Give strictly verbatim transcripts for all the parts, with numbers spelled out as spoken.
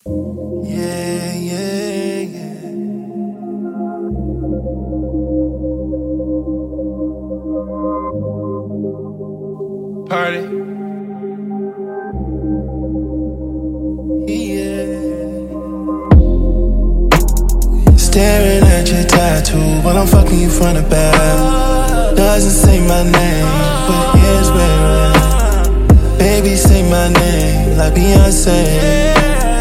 Yeah, yeah, yeah. Party. Yeah. Staring at your tattoo while I'm fucking you from the back. Doesn't say my name, but here's where we're at. Baby, say my name like Beyonce.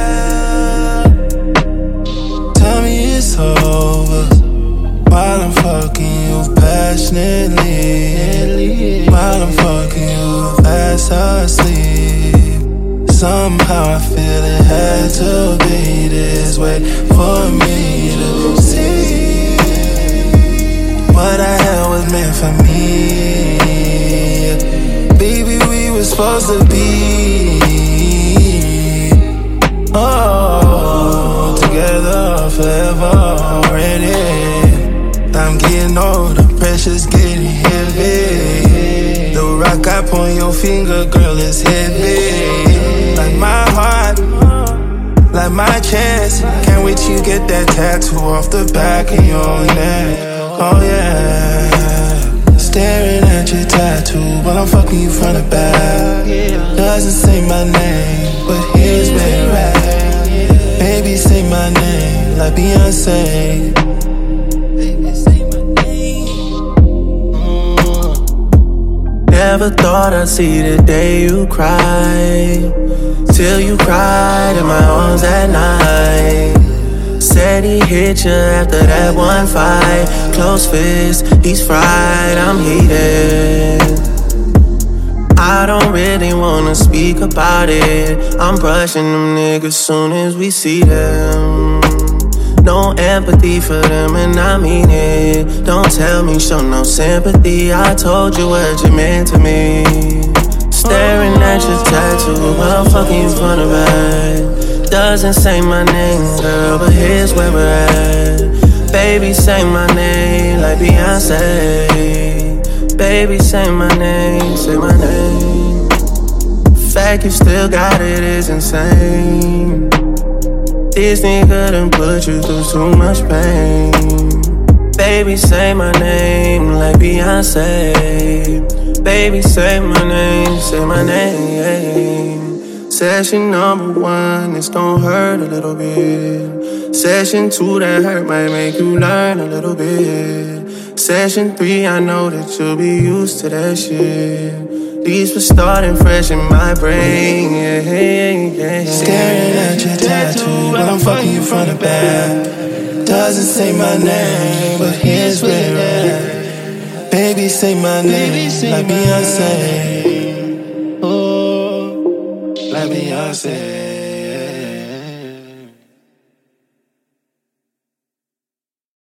Tell me it's over while I'm fucking you passionately. While I'm fucking you fast asleep. Somehow I feel it had to be this way for me to see what I had was meant for me. Baby, we were supposed to be oh, together forever already. I'm getting older, pressure's getting heavy. The rock I put on your finger, girl, is heavy. Like my heart, like my chest. Can't wait till you get that tattoo off the back of your neck. Oh yeah. Staring at your tattoo while I'm fucking you from the back. Doesn't say my name, but here's where we're at. Baby, say my name like Beyonce. Never thought I'd see the day you cry, till you cried in my arms at night. Said he hit you after that one fight. Close fist, he's fried, I'm heated. I don't really wanna speak about it. I'm brushing them niggas soon as we see them. No empathy for them and I mean it. Don't tell me, show no sympathy. I told you what you meant to me. Staring at your tattoo while I'm fucking you from the back. Doesn't say my name, girl, but here's where we're at. Baby, say my name like Beyonce. Baby, say my name, say my name. Fact you still got it is insane. This nigga done put you through too much pain. Baby, say my name like Beyonce. Baby, say my name, say my name. Session number one, it's gon' hurt a little bit. Session two, that hurt might make you learn a little bit. Session three, I know that you'll be used to that shit. These were starting fresh in my brain, yeah, yeah, yeah. Staring at your tattoo while I'm fucking you from the back. Doesn't say my name, but here's where we're at. Baby, say my name like Beyonce. Oh, like Beyonce.